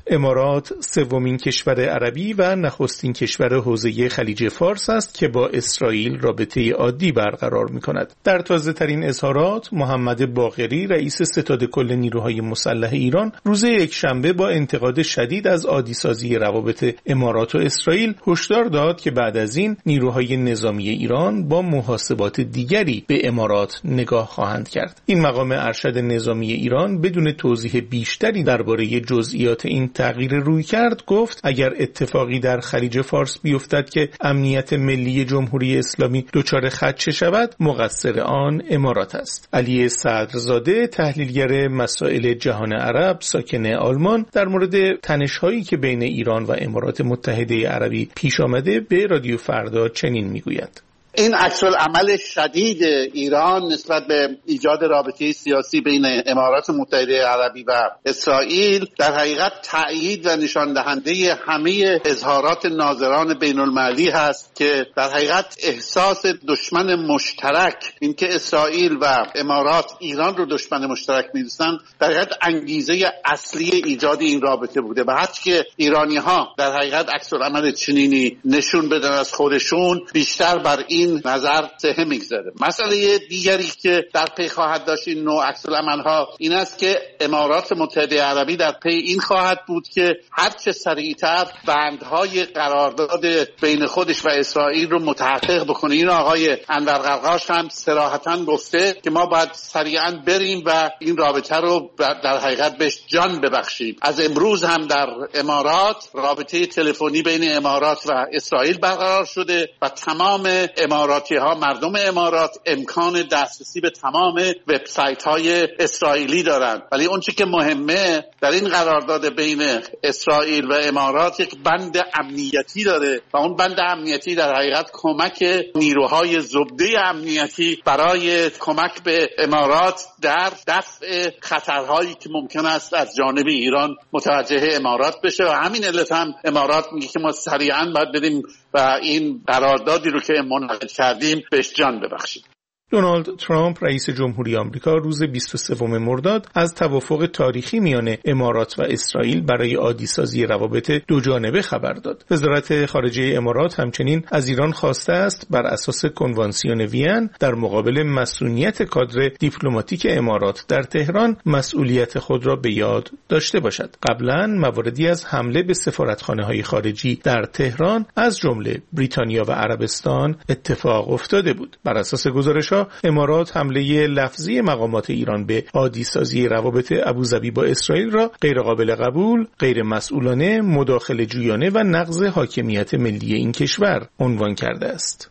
امارات سومین کشور عربی و نخستین کشور حوزه خلیج فارس است که با اسرائیل رابطه عادی برقرار می‌کند. در تازه‌ترین اظهارات محمد باقری رئیس ستاد کل نیروهای مسلح ایران روز یکشنبه با انتقاد شدید از عادی‌سازی روابط امارات و اسرائیل هشدار داد که بعد از این نیروهای نظامی ایران با محاسبات دیگری به امارات نگاه خواهند کرد. این مقام ارشد نظامی ایران بدون توضیح بیشتری درباره جزئیات این تغییر رویکرد گفت اگر اتفاقی در خلیج فارس بیفتد که امنیت ملی جمهوری اسلامی دچار خدشه شود، مقصر آن امارات است. علی صدرزاده تحلیلگر مسائل جهان عرب ساکن آلمان در مورد تنش‌هایی که بین ایران و امارات متحده عربی پیش آمده به رادیو فردا چنین میگوید: این عکس‌العمل شدید ایران نسبت به ایجاد رابطه سیاسی بین امارات متحده عربی و اسرائیل در حقیقت تأیید و نشان دهنده همه اظهارات ناظران بین المللی هست که در حقیقت احساس دشمن مشترک، اینکه اسرائیل و امارات ایران رو دشمن مشترک می‌دونن، در حقیقت انگیزه اصلی ایجاد این رابطه بوده و هرچی که ایرانی‌ها در حقیقت عکس‌العمل چنینی نشون بدن از خودشون، بیشتر بر این نظر سهم میگذاره. مسئله دیگری که در پی خواهد داشت این نوع عکس‌العمل‌ها این است که امارات متحده عربی در پی این خواهد بود که هرچه سریعتر بندهای قرارداد بین خودش و اسرائیل رو متحقق بکنه. این آقای انور قرقاش هم صراحتاً گفته که ما باید سریعاً بریم و این رابطه رو در حقیقت بهش جان ببخشیم. از امروز هم در امارات رابطه تلفنی بین امارات و اسرائیل برقرار شده و تمام اماراتی ها، مردم امارات، امکان دسترسی به تمام وبسایت های اسرائیلی دارند. ولی اون چی که مهمه در این قرارداد بین اسرائیل و امارات یک بند امنیتی داره و اون بند امنیتی در حقیقت کمک نیروهای زبده امنیتی برای کمک به امارات در دفع خطرهایی که ممکن است از جانب ایران متوجه امارات بشه و همین علت هم امارات میگه که ما سریعا باید بریم و این قراردادی رو که منعقد کردیم بهش جان ببخشیم. دونالد ترامپ رئیس جمهوری آمریکا روز 23 مرداد از توافق تاریخی میان امارات و اسرائیل برای عادی‌سازی روابط دوجانبه خبر داد. وزارت خارجه امارات همچنین از ایران خواسته است بر اساس کنوانسیون وین در مقابل مسئولیت کادر دیپلماتیک امارات در تهران مسئولیت خود را به یاد داشته باشد. قبلا مواردی از حمله به سفارتخانه‌های خارجی در تهران از جمله بریتانیا و عربستان اتفاق افتاده بود. بر اساس گزارش امارات حمله لفظی مقامات ایران به عادی‌سازی روابط ابوظبی با اسرائیل را غیرقابل قبول، غیر مسئولانه، مداخله جویانه و نقض حاکمیت ملی این کشور عنوان کرده است.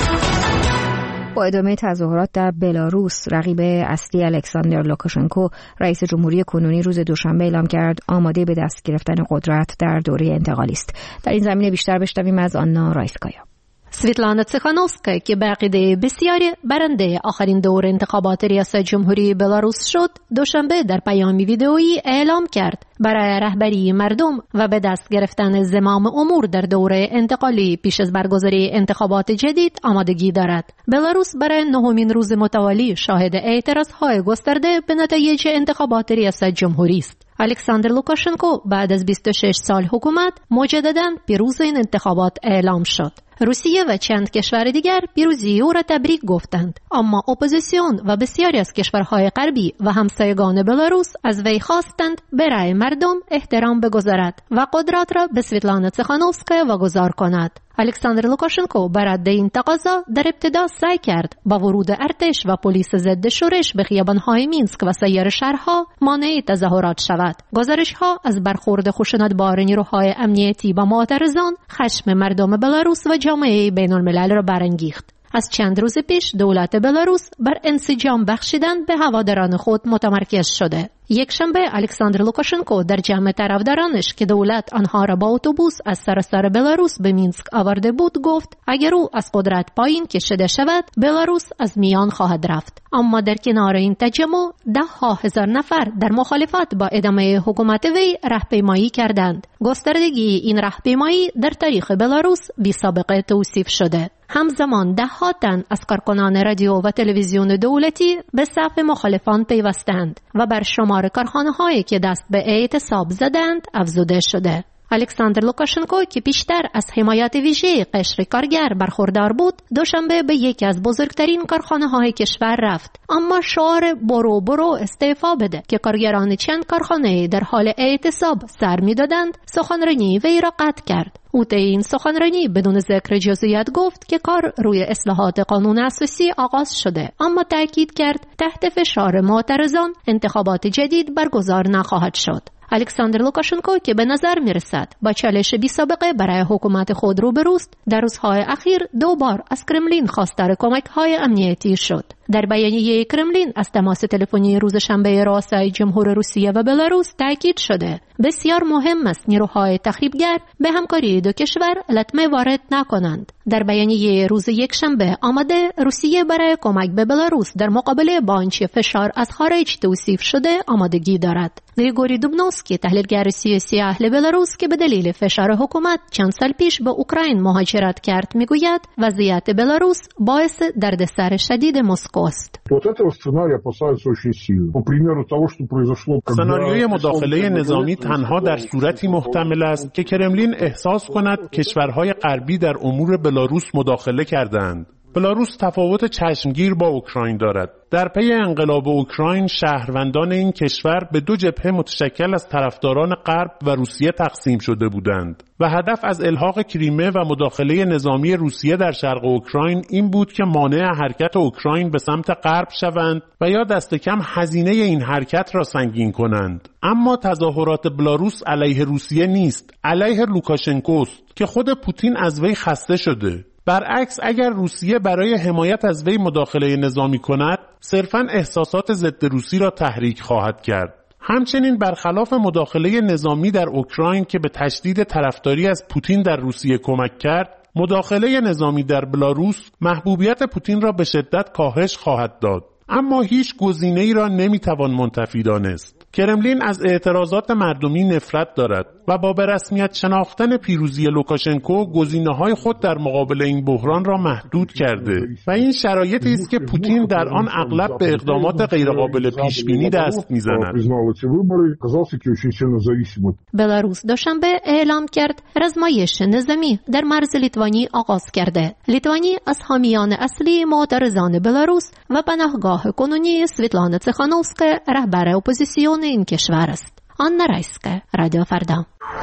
با ادامه تظاهرات در بلاروس، رقیب اصلی الکساندر لوکاشنکو رئیس جمهوری کنونی روز دوشنبه اعلام کرد آماده به دست گرفتن قدرت در دوره انتقالی است. در این زمینه بیشتر بشنویم از آنا رایسکایا. سویتلانا تسخانوفسکا که به عقیده بسیاری برنده آخرین دور انتخابات ریاست جمهوری بلاروس شد، دوشنبه در پیامی ویدئویی اعلام کرد برای رهبری مردم و به دست گرفتن زمام امور در دوره انتقالی پیش از برگزاری انتخابات جدید آمادگی دارد. بلاروس برای نهمین روز متوالی شاهد اعتراضهای گسترده به نتایج انتخابات ریاست جمهوری است. الکساندر لوکاشنکو بعد از 26 سال حکومت مجدداً پیروز این انتخابات اعلام شد. روسیه و چند کشور دیگر پیروزی او را تبریک گفتند، اما اپوزیسیون و بسیاری از کشورهای غربی و همسایگان بلاروس از وی خواستند برای مردم احترام بگذارد و قدرت را به سویتلانا تسخانوفسکا واگذار کند. الکساندر لوکاشنکو بر رد این تقاضا در ابتدا سعی کرد با ورود ارتش و پلیس ضد شورش به خیابان‌های مینسک و سایر شهرها مانع تظاهرات شود. گزارش‌ها از برخورد خشونت‌بار نیروهای امنیتی با معترضان خشم مردم بلاروس و جامعه بین‌الملل را برانگیخت. از چند روز پیش دولت بلاروس بر انسجام بخشیدن به هواداران خود متمرکز شده. یک شنبه الکساندر لوکاشنکو در جمع طرفدارانش که دولت آنها را با اتوبوس از سراسر بلاروس به مینسک آورده بود گفت اگر او از قدرت پایین کشیده شود بلاروس از میان خواهد رفت. اما در کنار این تجمع 10,000 نفر در مخالفت با ادامه حکومت وی راهپیمایی کردند. گستردگی این راهپیمایی در تاریخ بلاروس بی سابقه توصیف شده. همزمان 10 تن از کارکنان رادیو و تلویزیون دولتی به صف مخالفان پیوستند و بر شمار شمار کارخانه‌هایی که دست به اعتصاب زدند افزوده شده. الکساندر لوکاشنکو که بیشتر از حمایت ویژه قشر کارگر برخوردار بود، دوشنبه به یکی از بزرگترین کارخانه‌های کشور رفت، اما شعار برو برو استعفا بده که کارگران چند کارخانه در حال اعتصاب سر می‌دادند سخنرانی وی را قطع کرد. او طی این سخنرانی بدون ذکر جزئیات گفت که کار روی اصلاحات قانون اساسی آغاز شده، اما تاکید کرد تحت فشار معترضان انتخابات جدید برگزار نخواهد شد. الکساندر لوکاشنکو که به نظر میرسد با چالش بی‌سابقه برای حکومت خود روبروست، در روزهای اخیر 2 بار از کرملین خواستار کمک‌های امنیتی شد. در بیانیه کرملین از تماس تلفنی روز شنبه رؤسای جمهور روسیه و بلاروس تاکید شده بسیار مهم است نیروهای تخریبگر به همکاری دو کشور لطمه وارد نکنند. در بیانیه روز یکشنبه آمده روسیه برای کمک به بلاروس در مقابله با آنچه فشار از خارج توصیف شده آمادگی دارد. گریگوری دوبنوفسکی تحلیلگر سیاسی اهل بلاروس که به دلیل فشار حکومت چند سال پیش به اوکراین مهاجرت کرد میگوید وضعیت بلاروس باعث دردسر شدید مسکو است. سناریوی مداخله نظامی تنها در صورتی محتمل است که کرملین احساس کند کشورهای غربی در امور بلاروس مداخله کردند. بلاروس تفاوت چشمگیر با اوکراین دارد. در پی انقلاب اوکراین شهروندان این کشور به 2 جبهه متشکل از طرفداران غرب و روسیه تقسیم شده بودند و هدف از الحاق کریمه و مداخله نظامی روسیه در شرق اوکراین این بود که مانع حرکت اوکراین به سمت غرب شوند و یا دست کم هزینه این حرکت را سنگین کنند. اما تظاهرات بلاروس علیه روسیه نیست، علیه لوکاشنکوست که خود پوتین از وی خسته شده. برعکس اگر روسیه برای حمایت از وی مداخله نظامی کند، صرفاً احساسات ضد روسی را تحریک خواهد کرد. همچنین برخلاف مداخله نظامی در اوکراین که به تشدید طرفداری از پوتین در روسیه کمک کرد، مداخله نظامی در بلاروس محبوبیت پوتین را به شدت کاهش خواهد داد. اما هیچ گزینه‌ای را نمیتوان منتفی دانست. کرملین از اعتراضات مردمی نفرت دارد و با به رسمیت شناختن پیروزی لوکاشنکو گزینه‌های خود در مقابل این بحران را محدود کرده و این شرایطی است که پوتین در آن اغلب به اقدامات غیرقابل پیش‌بینی دست می‌زند. بلاروس دوشنبه اعلام کرد رزمایش نظامی در مرز لیتوانی آغاز کرده. لیتوانی از حامیان اصلی معترضان بلاروس و پناهگاه کنونی سویتلانا تسخانوفسکا رهبر اپوزیسیون این کشور است. آنا رایسکا، رادیو فردا.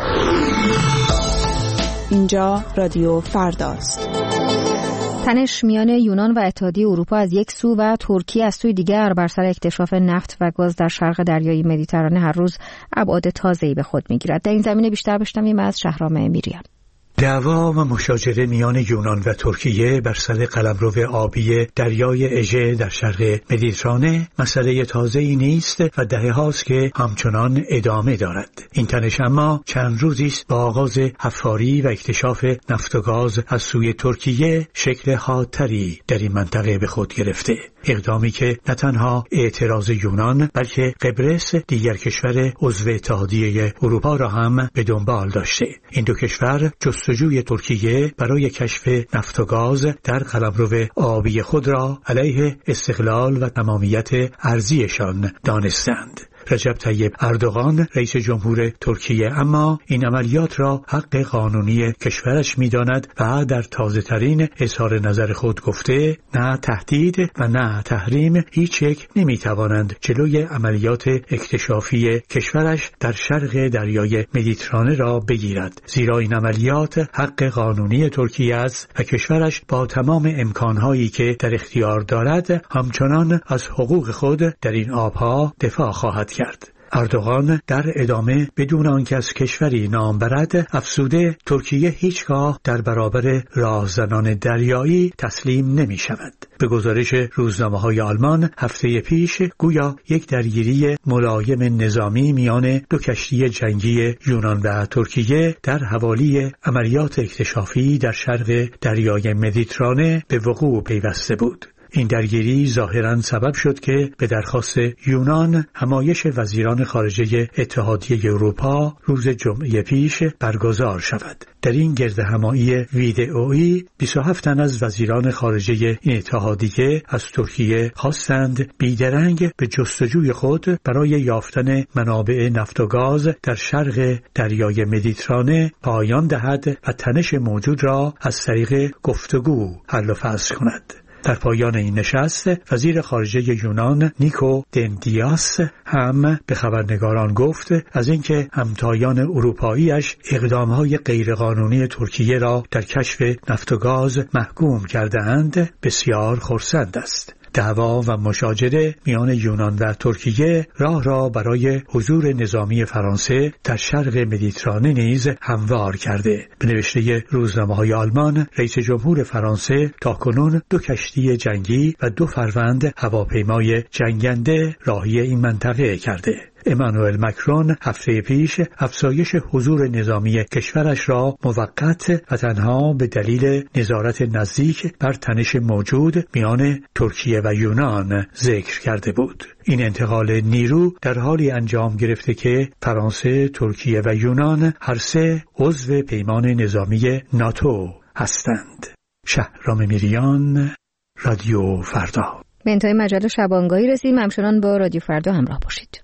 اینجا رادیو فرداست. تنش میان یونان و اتحادیه اروپا از یک سو و ترکیه از سوی دیگر بر سر اکتشاف نفت و گاز در شرق دریای مدیترانه هر روز ابعاد تازه‌ای به خود می‌گیرد. در این زمینه بیشتر بشنویم از شهرام میریان. دعوا و مشاجره میان یونان و ترکیه بر سر قلمرو آبی دریای اژه در شرق مدیترانه مسئله تازه‌ای نیست و دهه‌هاست که همچنان ادامه دارد. این تنش اما چند روزی است با آغاز حفاری و اکتشاف نفت و گاز از سوی ترکیه شکل حادتری در این منطقه به خود گرفته. اقدامی که نه تنها اعتراض یونان بلکه قبرس دیگر کشور عضو اتحادیه اروپا را هم به دنبال داشته. این دو کشور جستجوی ترکیه برای کشف نفت و گاز در قلمرو آبی خود را علیه استقلال و تمامیت ارضیشان دانستند. رجب طیب اردوغان رئیس جمهور ترکیه اما این عملیات را حق قانونی کشورش می‌داند و در تازه‌ترین اظهار نظر خود گفته نه تهدید و نه تحریم هیچ یک نمی‌توانند جلوی عملیات اکتشافی کشورش در شرق دریای مدیترانه را بگیرد، زیرا این عملیات حق قانونی ترکیه است و کشورش با تمام امکانهایی که در اختیار دارد همچنان از حقوق خود در این آبها دفاع خواهد کرد. اردوغان در ادامه بدون آنکه از کشوری نام برد افزوده ترکیه هیچگاه در برابر راهزنان دریایی تسلیم نمی شود. به گزارش روزنامه‌های آلمان هفته پیش گویا یک درگیری ملایم نظامی میان دو کشتی جنگی یونان و ترکیه در حوالی عملیات اکتشافی در شرق دریای مدیترانه به وقوع پیوسته بود. این درگیری ظاهراً سبب شد که به درخواست یونان همایش وزیران خارجه اتحادیه اروپا روز جمعه پیش برگزار شود. در این گردهمایی ویدئویی 27 تن از وزیران خارجه این اتحادیه از ترکیه خواستند بیدرنگ به جستجوی خود برای یافتن منابع نفت و گاز در شرق دریای مدیترانه پایان دهد و تنش موجود را از طریق گفتگو حل و فصل کند. در پایان این نشست وزیر خارجه یونان نیکو دندیاس هم به خبرنگاران گفت از اینکه همتایان اروپاییش اقدامهای غیرقانونی ترکیه را در کشف نفت و گاز محکوم کرده‌اند بسیار خرسند است. دعوا و مشاجره میان یونان و ترکیه راه را برای حضور نظامی فرانسه در شرق مدیترانه نیز هموار کرده. به نوشته روزنامه‌های آلمان، رئیس جمهور فرانسه تاکنون 2 کشتی جنگی و 2 فروند هواپیمای جنگنده راهی این منطقه کرده. امانوئل مکرون هفته پیش افزایش حضور نظامی کشورش را موقت و تنها به دلیل نظارت نزدیک بر تنش موجود میان ترکیه و یونان ذکر کرده بود. این انتقال نیرو در حالی انجام گرفته که فرانسه، ترکیه و یونان هر سه عضو پیمان نظامی ناتو هستند. شهرام میریان، رادیو فردا. به انتهای مجله شبانگاهی رسیدیم. همچنان با رادیو فردا همراه باشید.